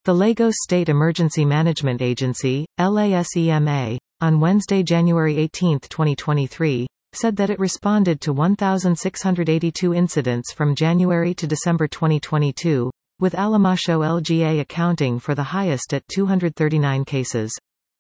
The Lagos State Emergency Management Agency, LASEMA, on Wednesday, January 18, 2023, said that it responded to 1,682 incidents from January to December 2022, with Alamasho LGA accounting for the highest at 239 cases.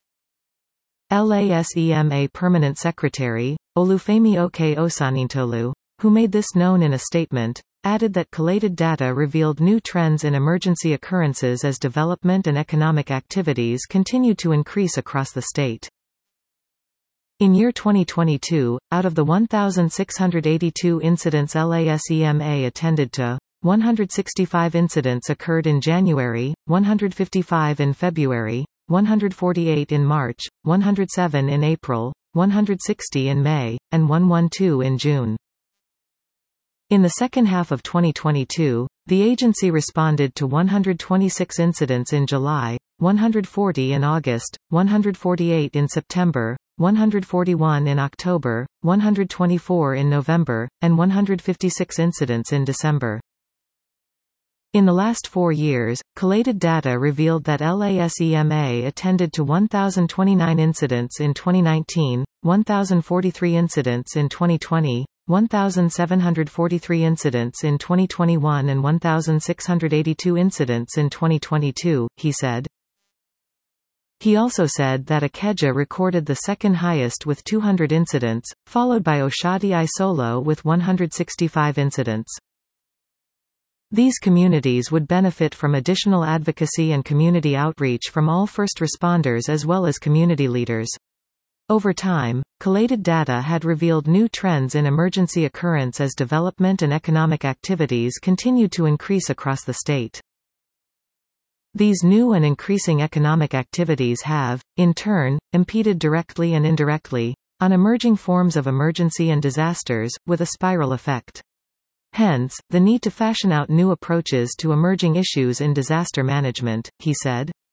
LASEMA Permanent Secretary, Olufemi Oke Osanintolu, who made this known in a statement, added that collated data revealed new trends in emergency occurrences as development and economic activities continued to increase across the state. In year 2022, out of the 1,682 incidents LASEMA attended to, 165 incidents occurred in January, 155 in February, 148 in March, 107 in April, 160 in May, and 112 in June. In the second half of 2022, the agency responded to 126 incidents in July, 140 in August, 148 in September, 141 in October, 124 in November, and 156 incidents in December. In the last 4 years, collated data revealed that LASEMA attended to 1,029 incidents in 2019, 1,043 incidents in 2020, 1,743 incidents in 2021 and 1,682 incidents in 2022, he said. He also said that Ikeja recorded the second highest with 200 incidents, followed by Oshodi Isolo with 165 incidents. These communities would benefit from additional advocacy and community outreach from all first responders as well as community leaders. Over time, collated data had revealed new trends in emergency occurrence as development and economic activities continued to increase across the state. These new and increasing economic activities have, in turn, impeded directly and indirectly on emerging forms of emergency and disasters, with a spiral effect. Hence, the need to fashion out new approaches to emerging issues in disaster management, he said.